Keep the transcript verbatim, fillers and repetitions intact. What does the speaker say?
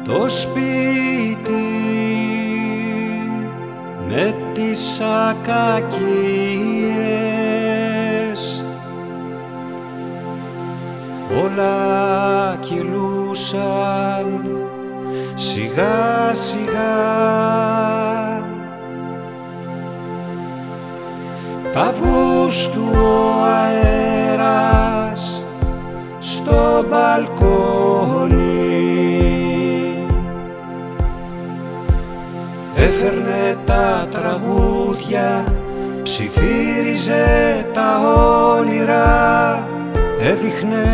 το σπίτι με τις ακακίες, όλα κυλούσαν σιγά σιγά. Τ' Αυγούστου ο αέρας στο μπαλκόνι έφερνε τα τραγούδια, ψιθύριζε τα όνειρα, έδειχνε